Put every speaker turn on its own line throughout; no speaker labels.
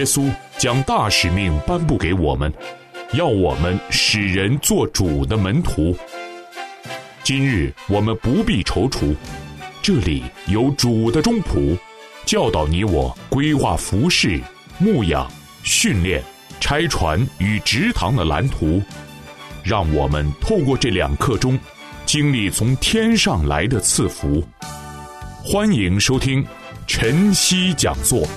稣将大使命颁布给我们，要我们使人做主的门徒。今日我们不必踌躇，这里有主的中仆，教导你我规划服事、牧养、训练、拆船与植堂的蓝图，让我们透过这2课中经历从天上来的赐福。欢迎收听晨曦讲座。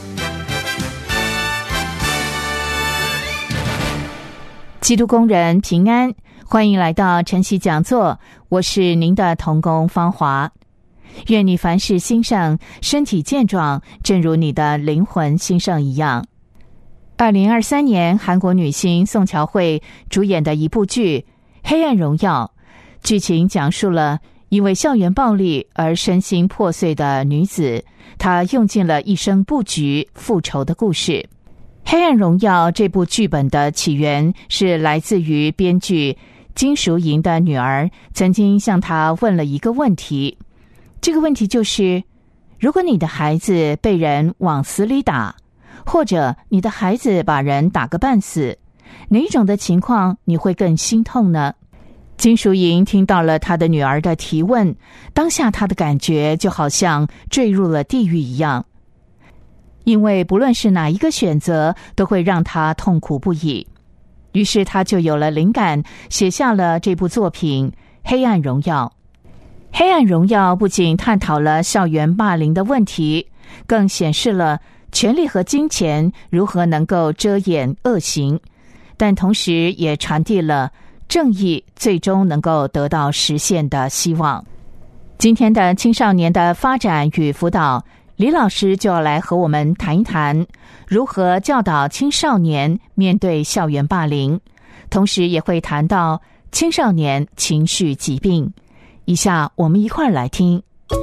基督工人平安，欢迎来到晨曦讲座，我是您的同工芳华。愿你凡事兴盛，身体健壮，正如你的灵魂兴盛一样。2023年韩国女星宋乔慧主演的一部剧《黑暗荣耀》，剧情讲述了因为校园暴力而身心破碎的女子，她用尽了一生布局复仇的故事。《黑暗荣耀》这部剧本的起源是来自于编剧金淑莹的女儿曾经向她问了一个问题，这个问题就是：如果你的孩子被人往死里打，或者你的孩子把人打个半死，哪一种的情况你会更心痛呢？金淑莹听到了她的女儿的提问，当下她的感觉就好像坠入了地狱一样，因为不论是哪一个选择都会让她痛苦不已。于是她就有了灵感，写下了这部作品《黑暗荣耀》。《黑暗荣耀》不仅探讨了校园霸凌的问题，更显示了权力和金钱如何能够遮掩恶行，但同时也传递了正义最终能够得到实现的希望。今天的青少年的发展与辅导，李老师就要来和我们谈一谈如何教导青少年面对校园霸凌，同时也会谈到青少年情绪疾病。以下我们一块儿来听。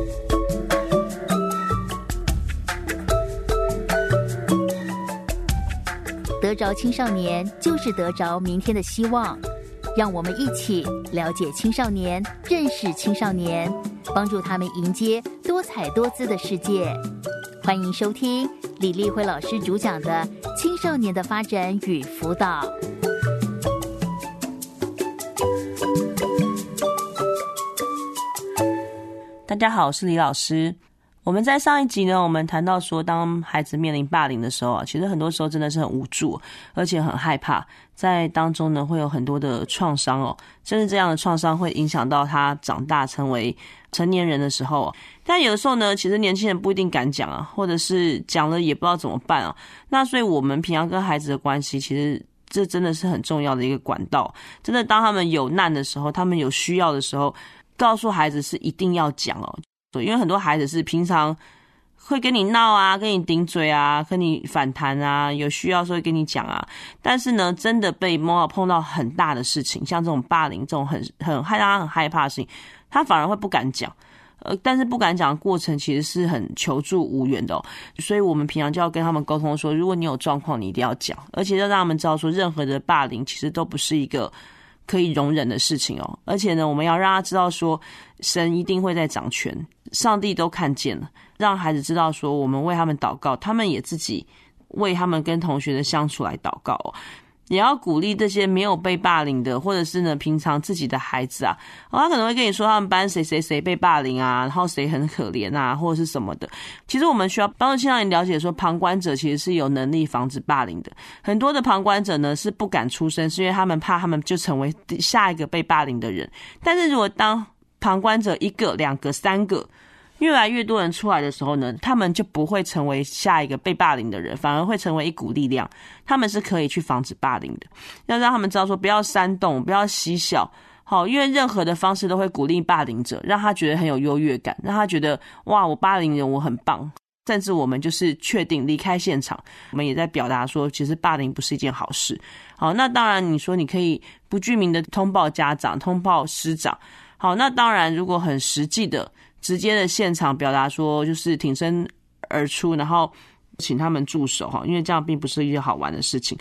得着青少年，就是得着明天的希望。让我们一起了解青少年，认识青少年，帮助他们迎接多彩多姿的世界。欢迎收听李丽慧老师主讲的《青少年的发展与辅导》。
大家好，我是李老师。我们在上一集呢，我们谈到说，当孩子面临霸凌的时候啊，其实很多时候真的是很无助，而且很害怕，在当中呢会有很多的创伤哦，甚至这样的创伤会影响到他长大成为成年人的时候。但有的时候呢，其实年轻人不一定敢讲啊，或者是讲了也不知道怎么办啊。那所以我们平常跟孩子的关系，其实这真的是很重要的一个管道。真的，当他们有难的时候，他们有需要的时候，告诉孩子是一定要讲哦。因为很多孩子是平常会跟你闹啊，跟你顶嘴啊，跟你反弹啊，有需要的时候会跟你讲啊，但是呢，真的被碰到很大的事情，像这种霸凌，这种很让他很害怕的事情，他反而会不敢讲。但是不敢讲的过程其实是很求助无援的哦，所以我们平常就要跟他们沟通说，如果你有状况，你一定要讲，而且要让他们知道说，任何的霸凌其实都不是一个可以容忍的事情哦。而且呢，我们要让他知道说，神一定会在掌权，上帝都看见了，让孩子知道说，我们为他们祷告，他们也自己为他们跟同学的相处来祷告哦。也要鼓励这些没有被霸凌的，或者是呢平常自己的孩子啊，他可能会跟你说他们班谁谁谁被霸凌啊，然后谁很可怜啊，或者是什么的。其实我们需要帮助青少年了解说，旁观者其实是有能力防止霸凌的。很多的旁观者呢是不敢出声，是因为他们怕他们就成为下一个被霸凌的人。但是如果当旁观者1个、2个、3个越来越多人出来的时候呢，他们就不会成为下一个被霸凌的人，反而会成为一股力量，他们是可以去防止霸凌的。要让他们知道说，不要煽动，不要嬉笑，好，因为任何的方式都会鼓励霸凌者，让他觉得很有优越感，让他觉得哇，我霸凌人我很棒。甚至我们就是确定离开现场，我们也在表达说，其实霸凌不是一件好事。好，那当然你说你可以不具名的通报家长，通报师长。好，那当然如果很实际的直接的现场表达说，就是挺身而出，然后请他们住手，因为这样并不是一件好玩的事情。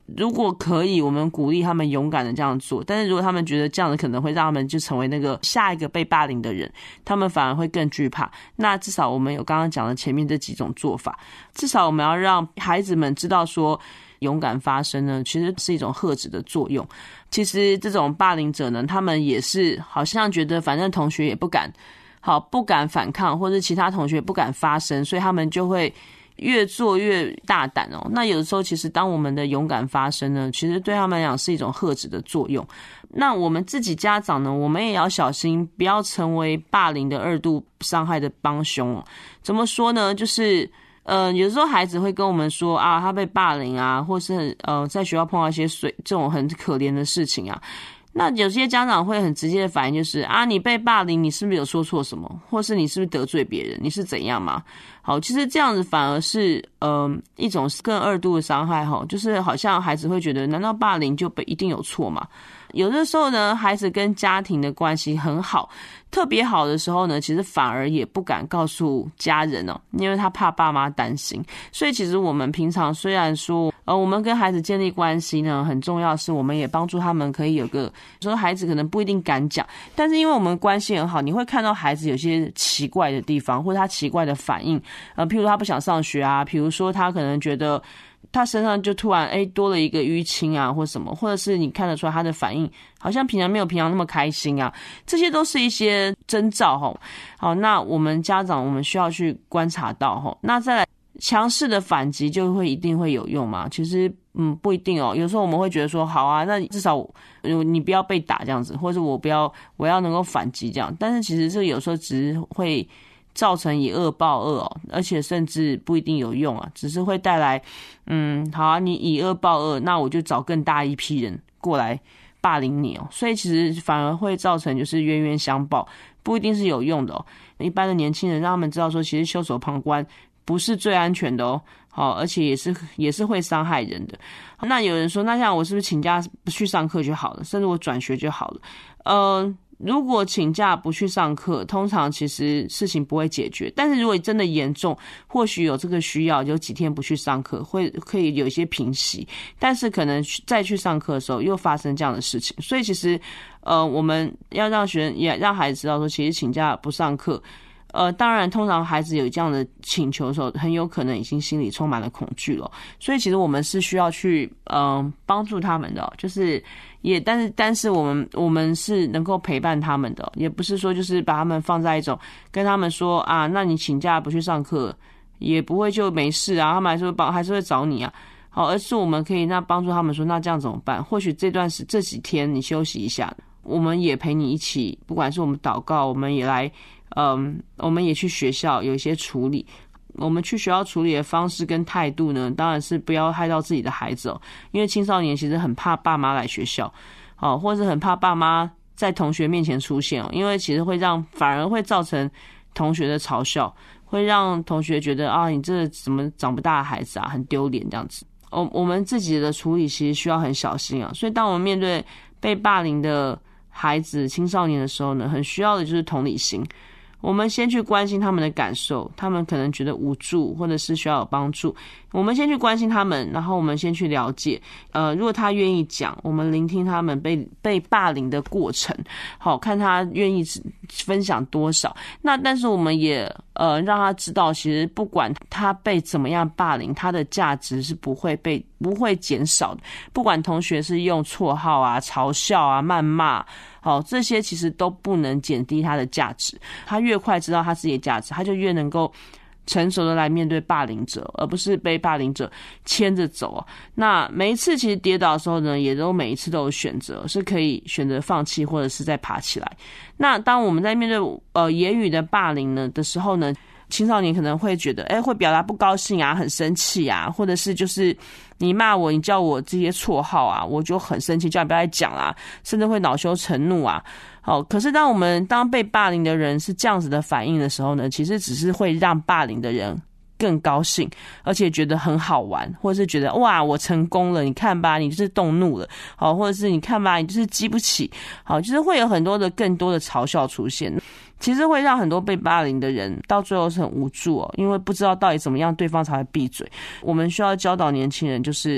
如果可以，我们鼓励他们勇敢的这样做，但是如果他们觉得这样子可能会让他们就成为那个下一个被霸凌的人，他们反而会更惧怕。那至少我们有刚刚讲的前面这几种做法，至少我们要让孩子们知道说，勇敢发声呢，其实是一种吓止的作用。其实这种霸凌者呢，他们也是好像觉得反正同学也不敢反抗，或者其他同学不敢发声，所以他们就会越做越大胆哦。那有的时候其实当我们的勇敢发声呢，其实对他们来讲是一种吓止的作用。那我们自己家长呢，我们也要小心不要成为霸凌的2度伤害的帮凶哦。怎么说呢，就是有时候孩子会跟我们说啊，他被霸凌啊，或是在学校碰到一些这种很可怜的事情啊。那有些家长会很直接的反应就是啊，你被霸凌，你是不是有说错什么，或是你是不是得罪别人，你是怎样嘛？好，其实这样子反而是一种更2度的伤害哈，就是好像孩子会觉得，难道霸凌就一定有错吗？有的时候呢，孩子跟家庭的关系很好，特别好的时候呢，其实反而也不敢告诉家人哦，因为他怕爸妈担心。所以其实我们平常虽然说我们跟孩子建立关系呢，很重要是我们也帮助他们可以有个，说孩子可能不一定敢讲，但是因为我们关系很好，你会看到孩子有些奇怪的地方，或者他奇怪的反应，譬如他不想上学啊，比如说他可能觉得他身上就突然多了一个淤青啊，或什么，或者是你看得出来他的反应好像平常没有平常那么开心啊，这些都是一些征兆齁。好，那我们家长我们需要去观察到齁。那再来强势的反击就会一定会有用吗？其实不一定哦。有时候我们会觉得说好啊，那至少你不要被打这样子，或者我要能够反击这样，但是其实这有时候只是会造成以恶报恶哦，而且甚至不一定有用啊，只是会带来好啊，你以恶报恶，那我就找更大一批人过来霸凌你哦，所以其实反而会造成就是冤冤相报，不一定是有用的哦。一般的年轻人让他们知道说，其实袖手旁观不是最安全的哦，好，而且也是会伤害人的。那有人说，那像我是不是请假不去上课就好了，甚至我转学就好了？如果请假不去上课，通常其实事情不会解决。但是如果真的严重，或许有这个需要，有几天不去上课，可以有一些平息。但是可能再去上课的时候，又发生这样的事情。所以其实，我们要让学生也让孩子知道说，其实请假不上课。当然，通常孩子有这样的请求的时候，很有可能已经心里充满了恐惧了。所以，其实我们是需要去帮助他们的，就是但是我们是能够陪伴他们的，也不是说就是把他们放在一种跟他们说啊，那你请假不去上课也不会就没事啊，他们还是会找你啊。好，而是我们可以帮助他们说，那这样怎么办？或许这几天你休息一下，我们也陪你一起，不管是我们祷告，我们也来。我们也去学校有一些处理，我们去学校处理的方式跟态度呢，当然是不要害到自己的孩子哦，因为青少年其实很怕爸妈来学校，或者很怕爸妈在同学面前出现哦，因为其实反而会造成同学的嘲笑，会让同学觉得啊，你这怎么长不大的孩子啊，很丢脸这样子。我们自己的处理其实需要很小心啊，所以当我们面对被霸凌的孩子、青少年的时候呢，很需要的就是同理心。我们先去关心他们的感受，他们可能觉得无助，或者是需要有帮助。我们先去关心他们，然后我们先去了解。如果他愿意讲，我们聆听他们被霸凌的过程，好看他愿意分享多少。那但是我们也让他知道，其实不管他被怎么样霸凌，他的价值是不会减少的。不管同学是用绰号啊、嘲笑啊、谩骂。好，这些其实都不能减低他的价值。他越快知道他自己的价值，他就越能够成熟的来面对霸凌者，而不是被霸凌者牵着走。那每一次其实跌倒的时候呢，也都每一次都有选择，是可以选择放弃，或者是再爬起来。那当我们在面对言语的霸凌呢的时候呢，青少年可能会觉得，会表达不高兴啊，很生气啊，或者是就是你骂我，你叫我这些绰号啊，我就很生气，叫你不要再讲啦，甚至会恼羞成怒啊。好，可是当被霸凌的人是这样子的反应的时候呢，其实只是会让霸凌的人更高兴，而且觉得很好玩，或者是觉得哇，我成功了，你看吧，你就是动怒了，好，或者是你看吧，你就是激不起，好，就是会有很多的更多的嘲笑出现，其实会让很多被霸凌的人到最后是很无助因为不知道到底怎么样对方才会闭嘴。我们需要教导年轻人，就是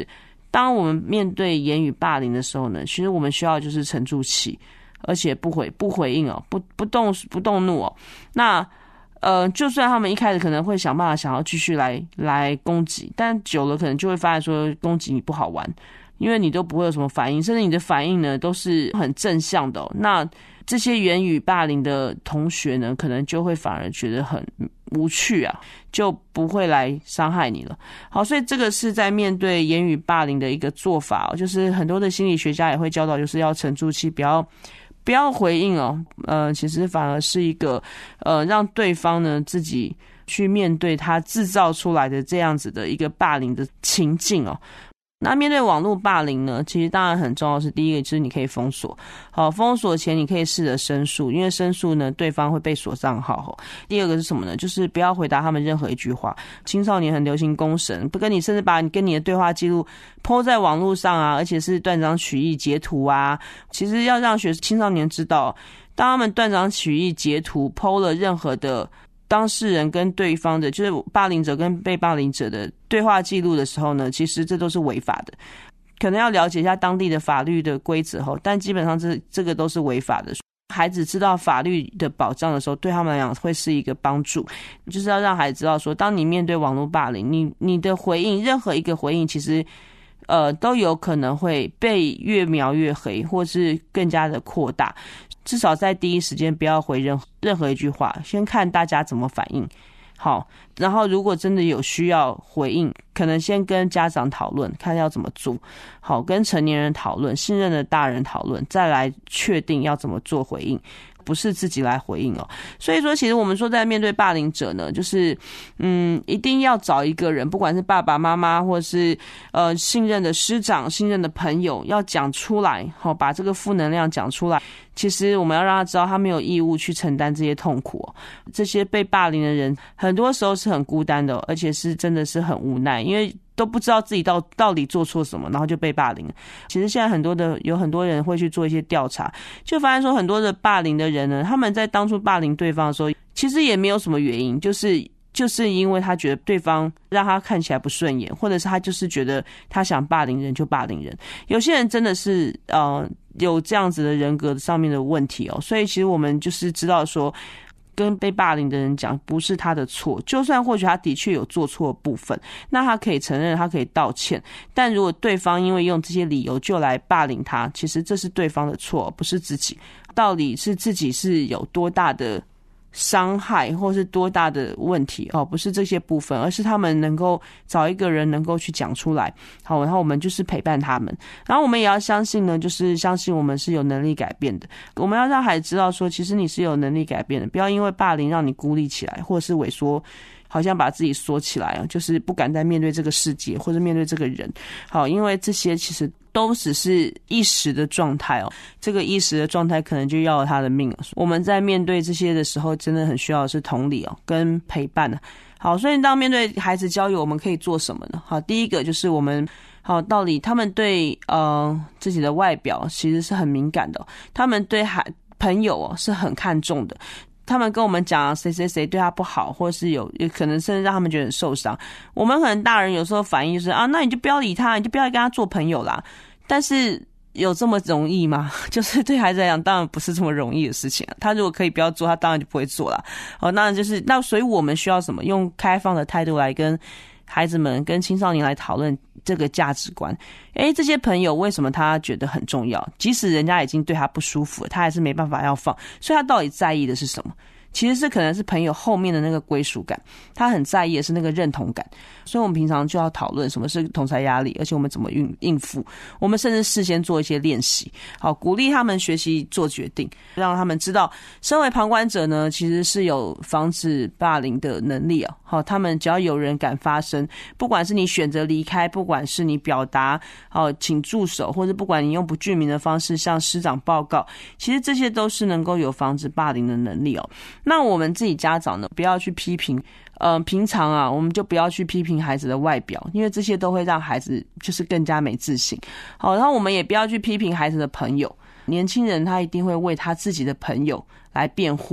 当我们面对言语霸凌的时候呢，其实我们需要就是沉住气，而且不回应哦，不动怒哦。那就算他们一开始可能会想办法想要继续来攻击，但久了可能就会发现说攻击你不好玩，因为你都不会有什么反应，甚至你的反应呢都是很正向的哦。那这些言语霸凌的同学呢，可能就会反而觉得很无趣啊，就不会来伤害你了。好，所以这个是在面对言语霸凌的一个做法哦，就是很多的心理学家也会教导，就是要沉住气，不要回应哦。其实反而是一个让对方呢自己去面对他制造出来的这样子的一个霸凌的情境哦。那面对网络霸凌呢，其实当然很重要的是，第一个就是你可以封锁。好，封锁前你可以试着申诉，因为申诉呢对方会被锁账号。第二个是什么呢？就是不要回答他们任何一句话。青少年很流行公审，不跟你，甚至把你跟你的对话记录 po 在网络上啊，而且是断章取义截图啊。其实要让青少年知道，当他们断章取义截图 po 了任何的当事人跟对方的，就是霸凌者跟被霸凌者的对话记录的时候呢，其实这都是违法的。可能要了解一下当地的法律的规则后，但基本上这个都是违法的。孩子知道法律的保障的时候，对他们来讲会是一个帮助。就是要让孩子知道说，当你面对网络霸凌，你的回应，任何一个回应，其实都有可能会被越描越黑，或是更加的扩大。至少在第一时间不要回任何一句话，先看大家怎么反应。好，然后如果真的有需要回应，可能先跟家长讨论，看要怎么做。好，跟成年人讨论，信任的大人讨论，再来确定要怎么做回应。不是自己来回应哦。所以说其实我们说在面对霸凌者呢，就是一定要找一个人，不管是爸爸妈妈或是信任的师长、信任的朋友，要讲出来，好，把这个负能量讲出来。其实我们要让他知道他没有义务去承担这些痛苦哦。这些被霸凌的人很多时候是很孤单的哦，而且是真的是很无奈，因为都不知道自己到底做错什么，然后就被霸凌了。其实现在有很多人会去做一些调查，就发现说很多的霸凌的人呢，他们在当初霸凌对方的时候，其实也没有什么原因，就是因为他觉得对方让他看起来不顺眼，或者是他就是觉得他想霸凌人就霸凌人。有些人真的是有这样子的人格上面的问题哦，所以其实我们就是知道说，跟被霸凌的人讲不是他的错，就算或许他的确有做错的部分，那他可以承认，他可以道歉。但如果对方因为用这些理由就来霸凌他，其实这是对方的错，不是自己。到底是自己是有多大的伤害或是多大的问题哦，不是这些部分，而是他们能够找一个人能够去讲出来。好，然后我们就是陪伴他们，然后我们也要相信呢，就是相信我们是有能力改变的。我们要让孩子知道说，其实你是有能力改变的，不要因为霸凌让你孤立起来，或者是萎缩，好像把自己缩起来，就是不敢再面对这个世界或者面对这个人。好，因为这些其实都只是一时的状态哦，这个一时的状态可能就要了他的命了。我们在面对这些的时候，真的很需要的是同理哦，跟陪伴啊。好，所以当面对孩子交友，我们可以做什么呢？好，第一个就是我们好，到底他们对自己的外表其实是很敏感的，他们对朋友是很看重的。他们跟我们讲谁谁谁对他不好，或是有可能甚至让他们觉得很受伤。我们可能大人有时候反应就是那你就不要理他，你就不要跟他做朋友啦。但是有这么容易吗？就是对孩子来讲，当然不是这么容易的事情啊。他如果可以不要做，他当然就不会做啦。那就是所以我们需要什么？用开放的态度来跟孩子们、跟青少年来讨论这个价值观。这些朋友为什么他觉得很重要？即使人家已经对他不舒服了，他还是没办法要放。所以他到底在意的是什么？其实是可能是朋友后面的那个归属感，他很在意的是那个认同感。所以我们平常就要讨论什么是同侪压力，而且我们怎么应付。我们甚至事先做一些练习，好，鼓励他们学习做决定，让他们知道身为旁观者呢，其实是有防止霸凌的能力啊。好，他们只要有人敢发声，不管是你选择离开，不管是你表达请住手，或者不管你用不具名的方式向师长报告，其实这些都是能够有防止霸凌的能力哦。那我们自己家长呢，不要去批评平常我们就不要去批评孩子的外表，因为这些都会让孩子就是更加没自信。好，然后我们也不要去批评孩子的朋友，年轻人他一定会为他自己的朋友来辩护，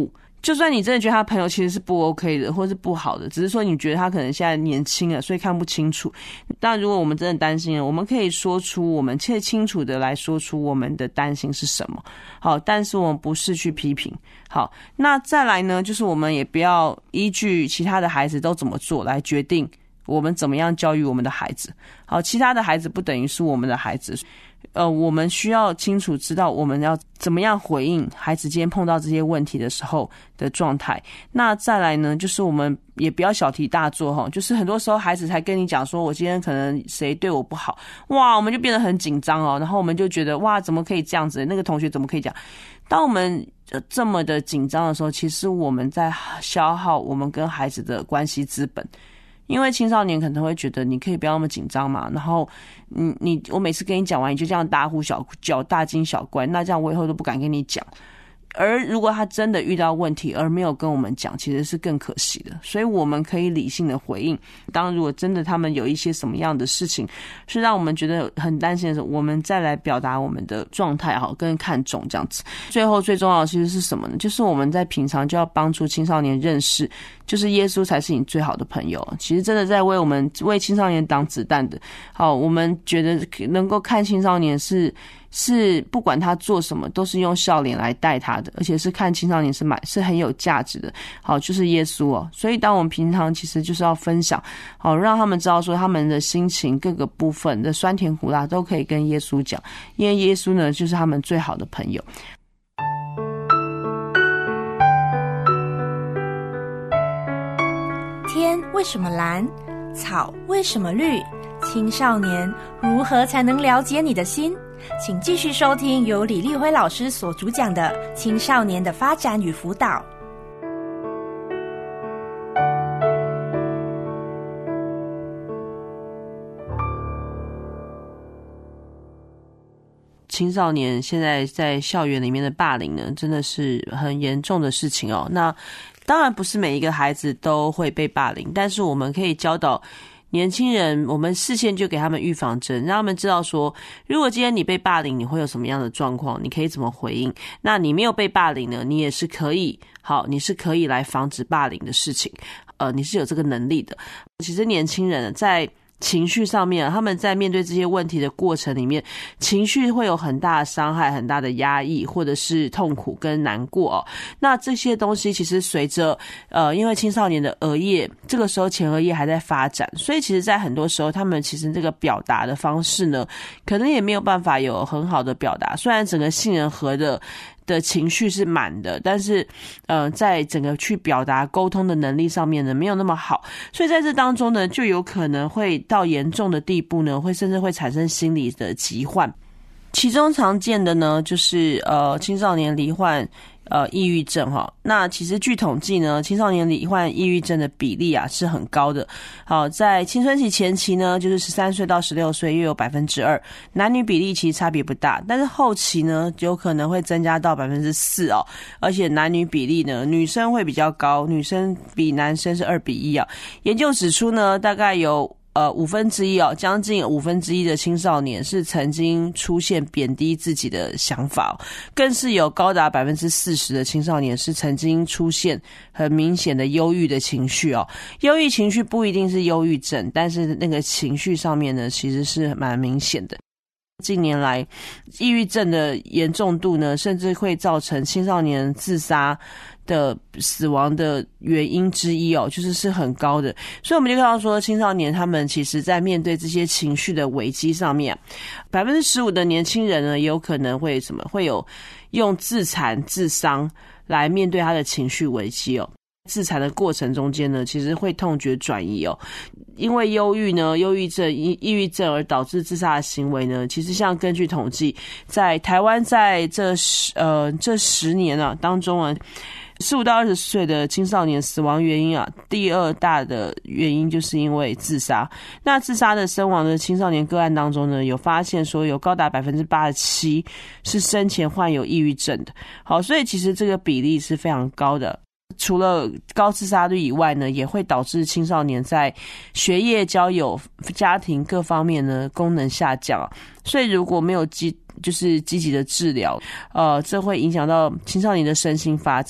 就算你真的觉得他朋友其实是不 OK 的，或是不好的，只是说你觉得他可能现在年轻了，所以看不清楚。但如果我们真的担心了，我们可以说出我们清楚的来说出我们的担心是什么。好，但是我们不是去批评。好，那再来呢，就是我们也不要依据其他的孩子都怎么做来决定我们怎么样教育我们的孩子。好，其他的孩子不等于是我们的孩子。我们需要清楚知道我们要怎么样回应孩子今天碰到这些问题的时候的状态。那再来呢，就是我们也不要小题大做，就是很多时候孩子才跟你讲说我今天可能谁对我不好，哇，我们就变得很紧张哦，然后我们就觉得哇，怎么可以这样子，那个同学怎么可以这样。当我们这么的紧张的时候，其实我们在消耗我们跟孩子的关系资本。因为青少年可能会觉得你可以不要那么紧张嘛，然后我每次跟你讲完你就这样大呼小叫大惊小怪，那这样我以后都不敢跟你讲。而如果他真的遇到问题而没有跟我们讲，其实是更可惜的。所以我们可以理性的回应，当如果真的他们有一些什么样的事情是让我们觉得很担心的时候，我们再来表达我们的状态跟看重这样子。最后最重要的其实是什么呢？就是我们在平常就要帮助青少年认识，就是耶稣才是你最好的朋友。其实真的在为青少年挡子弹的。好，我们觉得能够看青少年是不管他做什么都是用笑脸来待他的，而且是看青少年是很有价值的。好，就是耶稣哦。所以当我们平常其实就是要分享，好，让他们知道说他们的心情各个部分的酸甜苦辣都可以跟耶稣讲，因为耶稣呢就是他们最好的朋友。
天为什么蓝？草为什么绿？青少年如何才能了解你的心？请继续收听由李立辉老师所主讲的《青少年的发展与辅导》。
青少年现在在校园里面的霸凌呢，真的是很严重的事情哦。那当然不是每一个孩子都会被霸凌，但是我们可以教导年轻人，我们事先就给他们预防针，让他们知道说，如果今天你被霸凌，你会有什么样的状况，你可以怎么回应。那你没有被霸凌呢，你也是可以，你是可以来防止霸凌的事情，你是有这个能力的。其实年轻人在情绪上面，他们在面对这些问题的过程里面，情绪会有很大的伤害，很大的压抑，或者是痛苦跟难过哦。那这些东西其实随着因为青少年的额叶，这个时候前额叶还在发展，所以其实在很多时候他们其实这个表达的方式呢，可能也没有办法有很好的表达。虽然整个杏仁核的情绪是满的，但是在整个去表达沟通的能力上面呢，没有那么好，所以在这当中呢，就有可能会到严重的地步呢，甚至会产生心理的疾患。其中常见的呢，就是青少年罹患抑郁症哈。那其实据统计呢，青少年罹患抑郁症的比例是很高的。好，在青春期前期呢，就是13岁到16岁约有 2%， 男女比例其实差别不大，但是后期呢有可能会增加到 4% 哦，而且男女比例呢，女生会比较高，女生比男生是2:1啊。研究指出呢，大概有1/5将近1/5的青少年是曾经出现贬低自己的想法，更是有高达 40% 的青少年是曾经出现很明显的忧郁的情绪哦。忧郁情绪不一定是忧郁症，但是那个情绪上面呢，其实是蛮明显的。近年来抑郁症的严重度呢，甚至会造成青少年自杀的死亡的原因之一哦，是很高的。所以我们就看到说，青少年他们其实在面对这些情绪的危机上面，15%的年轻人呢，也有可能会有用自残自伤来面对他的情绪危机哦。自残的过程中间呢，其实会痛觉转移哦。因为忧郁症、抑郁症而导致自杀的行为呢，其实像根据统计，在台湾在这10年当中15到20岁的青少年死亡原因第二大的原因就是因为自杀。那自杀的身亡的青少年个案当中呢，有发现说有高达 87% 是生前患有抑郁症的。好，所以其实这个比例是非常高的。除了高自杀率以外呢，也会导致青少年在学业、交友、家庭各方面呢功能下降所以如果没有积极的治疗，这会影响到青少年的身心发展。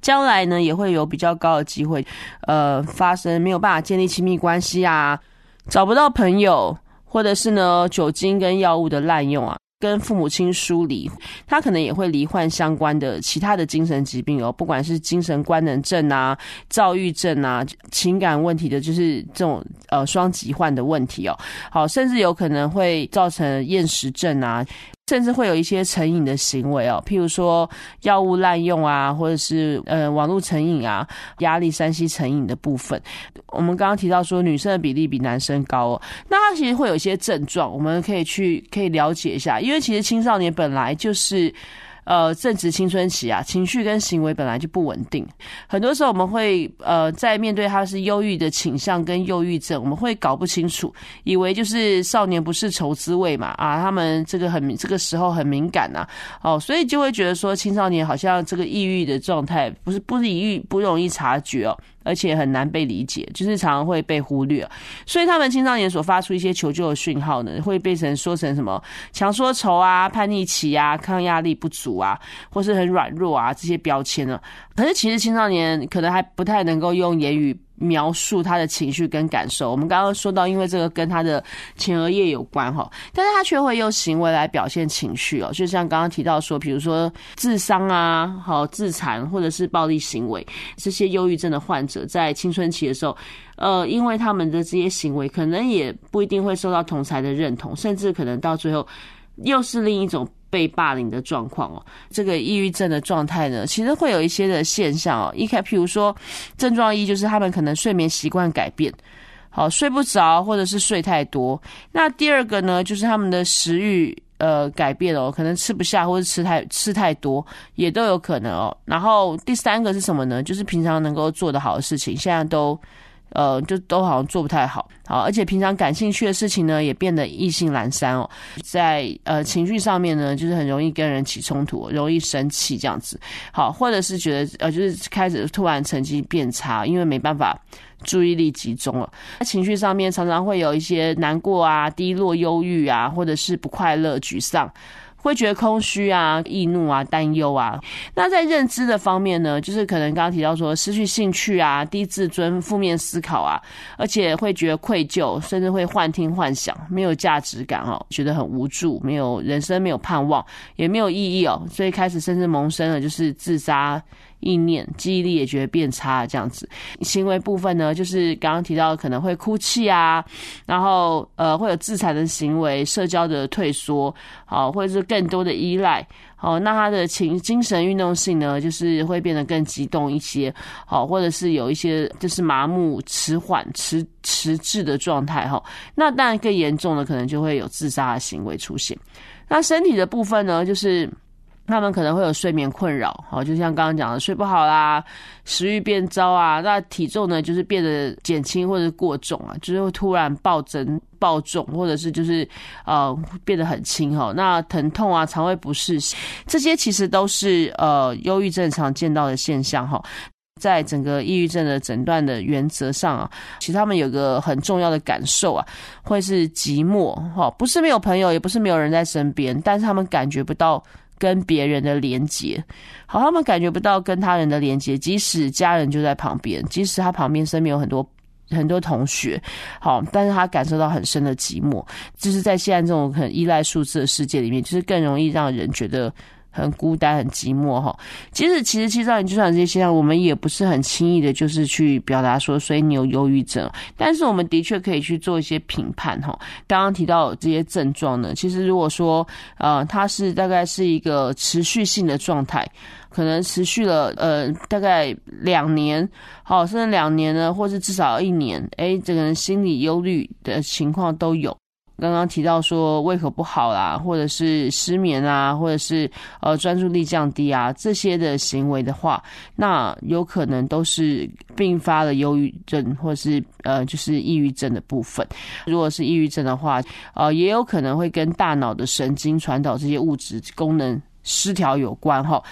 将来呢也会有比较高的机会发生没有办法建立亲密关系啊，找不到朋友，或者是呢酒精跟药物的滥用啊，跟父母亲疏离，他可能也会罹患相关的其他的精神疾病哦，不管是精神官能症啊、躁郁症啊、情感问题的，就是这种双疾患的问题哦。好，甚至有可能会造成厌食症啊，甚至会有一些成瘾的行为哦，譬如说药物滥用啊，或者是网络成瘾啊、压力3C 成瘾的部分。我们刚刚提到说女生的比例比男生高哦，那它其实会有一些症状，我们可以了解一下，因为其实青少年本来就是正值青春期啊，情绪跟行为本来就不稳定。很多时候我们会在面对他是忧郁的倾向跟忧郁症，我们会搞不清楚，以为就是少年不是愁滋味嘛啊，他们这个时候很敏感啊，所以就会觉得说青少年好像这个抑郁的状态不是抑郁不容易察觉哦，而且很难被理解，就是常常会被忽略，所以他们青少年所发出一些求救的讯号呢，会被说成什么强说愁啊、叛逆期啊、抗压力不足啊，或是很软弱啊这些标签呢。可是其实青少年可能还不太能够用言语描述他的情绪跟感受。我们刚刚说到，因为这个跟他的前额叶有关哈，但是他却会用行为来表现情绪哦，就像刚刚提到说，比如说自伤啊、自残或者是暴力行为，这些忧郁症的患者在青春期的时候，因为他们的这些行为可能也不一定会受到同侪的认同，甚至可能到最后又是另一种被霸凌的状况哦。这个抑郁症的状态呢，其实会有一些的现象哦。譬如说症状一就是他们可能睡眠习惯改变，好，睡不着或者是睡太多。那第二个呢，就是他们的食欲改变哦，可能吃不下或者吃太多也都有可能哦。然后第三个是什么呢？就是平常能够做得好的事情，现在就都好像做不太好，而且平常感兴趣的事情呢，也变得意兴阑珊哦。在情绪上面呢，就是很容易跟人起冲突，容易生气这样子。好，或者是觉得就是开始突然成绩变差，因为没办法注意力集中了。情绪上面常常会有一些难过啊、低落、忧郁啊，或者是不快乐、沮丧。会觉得空虚啊、易怒啊、担忧啊。那在认知的方面呢，就是可能刚刚提到说失去兴趣啊、低自尊、负面思考啊，而且会觉得愧疚，甚至会幻听幻想，没有价值感哦，觉得很无助，没有人生，没有盼望，也没有意义哦，所以开始甚至萌生了就是自杀意念，记忆力也觉得变差这样子。行为部分呢，就是刚刚提到可能会哭泣啊，然后会有自残的行为，社交的退缩，好，或者是更多的依赖。好，那他的精神运动性呢，就是会变得更激动一些，好，或者是有一些就是麻木、迟缓、迟滞的状态哈。那当然更严重的可能就会有自杀的行为出现。那身体的部分呢，就是他们可能会有睡眠困扰，就像刚刚讲的睡不好啦，食欲变糟啊，那体重呢就是变得减轻或者过重啊，就是会突然暴增暴重，或者是就是变得很轻哈。那疼痛啊、肠胃不适，这些其实都是忧郁症常见到的现象哈。在整个抑郁症的诊断的原则上啊，其实他们有个很重要的感受啊，会是寂寞哈，不是没有朋友，也不是没有人在身边，但是他们感觉不到跟别人的连结，好，他们感觉不到跟他人的连结，即使家人就在旁边，即使他旁边身边有很多同学，好，但是他感受到很深的寂寞，就是在现在这种很依赖数字的世界里面，就是更容易让人觉得很孤单、很寂寞哈。其实青少年就算这些现象，我们也不是很轻易的，就是去表达说，所以你有忧郁症。但是我们的确可以去做一些评判哈。刚刚提到这些症状呢，其实如果说它是大概是一个持续性的状态，可能持续了大概2年，好，甚至2年呢，或是至少1年，这个人心理忧虑的情况都有。刚刚提到说胃口不好啦，或者是失眠啊，或者是专注力降低啊，这些的行为的话，那有可能都是并发了忧郁症或者是就是抑郁症的部分。如果是抑郁症的话，也有可能会跟大脑的神经传导这些物质功能失调有关哈。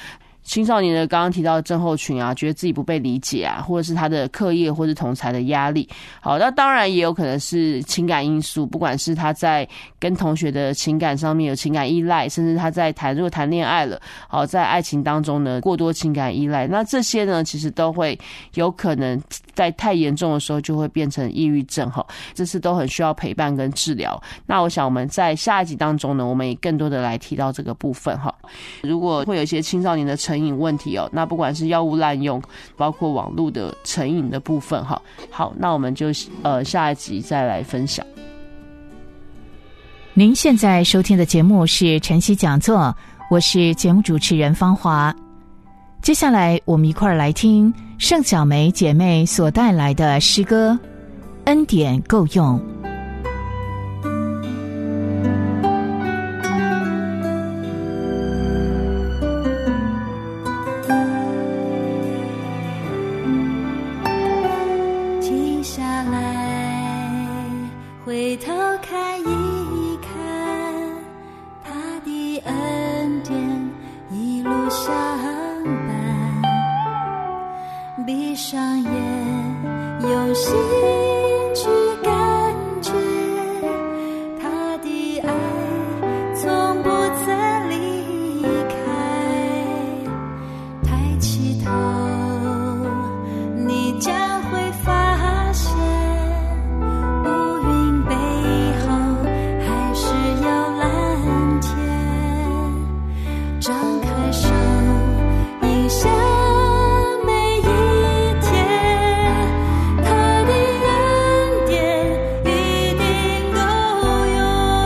青少年的刚刚提到的症候群啊，觉得自己不被理解啊，或者是他的课业或是同侪的压力。好，那当然也有可能是情感因素，不管是他在跟同学的情感上面有情感依赖，甚至他在如果谈恋爱了，好，在爱情当中呢过多情感依赖，那这些呢其实都会有可能在太严重的时候就会变成抑郁症哈，这是都很需要陪伴跟治疗。那我想我们在下一集当中呢，我们也更多的来提到这个部分哈。如果会有一些青少年的成瘾问题哦，那不管是药物滥用，包括网络的成瘾的部分哈。好，那我们就下一集再来分享。
您现在收听的节目是晨曦讲座，我是节目主持人芳华。接下来我们一块儿来听盛小梅姐妹所带来的诗歌《恩典够用》。
停下来，回头看一看，他的恩典一路相伴，闭上眼，用心去感觉，他的爱从不曾离开。抬起头，你将会发现，乌云背后还是有蓝天。张开手，迎向每一天，他的恩典一定够用。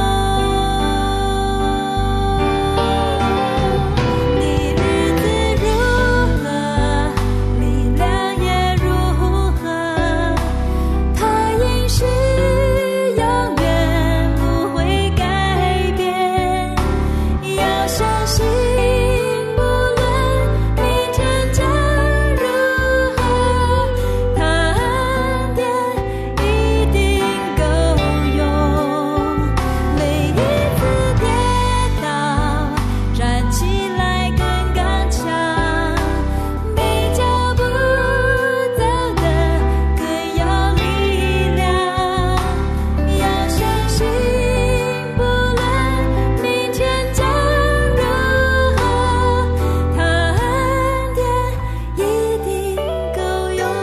你日子如何，力量也如何，他应许永远不会改变。要相信，不论明天将如何，他恩典一定够用。每一次跌倒，站起来更刚强，比脚步走得更有力量。要相信，不论明天将如何，他恩典一定够用。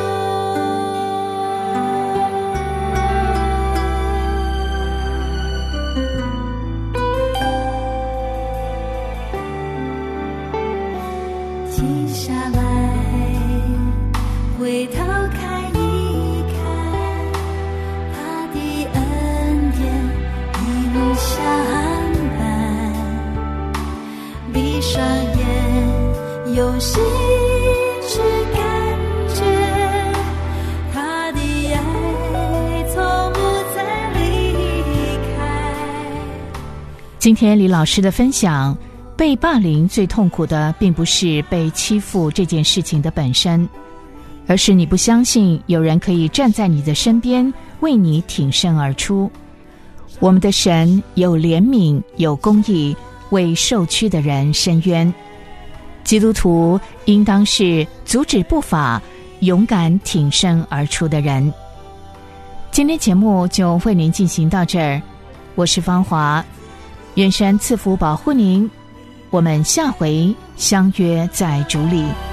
停下来，回头看一看，他的恩典一路相伴，闭上眼，用心去感觉，他的爱从不曾离开。
今天李老师的分享，被霸凌最痛苦的并不是被欺负这件事情的本身，而是你不相信有人可以站在你的身边为你挺身而出。我们的神有怜悯，有公义，为受屈的人伸冤。基督徒应当是阻止不法、勇敢挺身而出的人。今天节目就为您进行到这儿，我是芳华，愿神赐福保护您，我们下回相约在主里。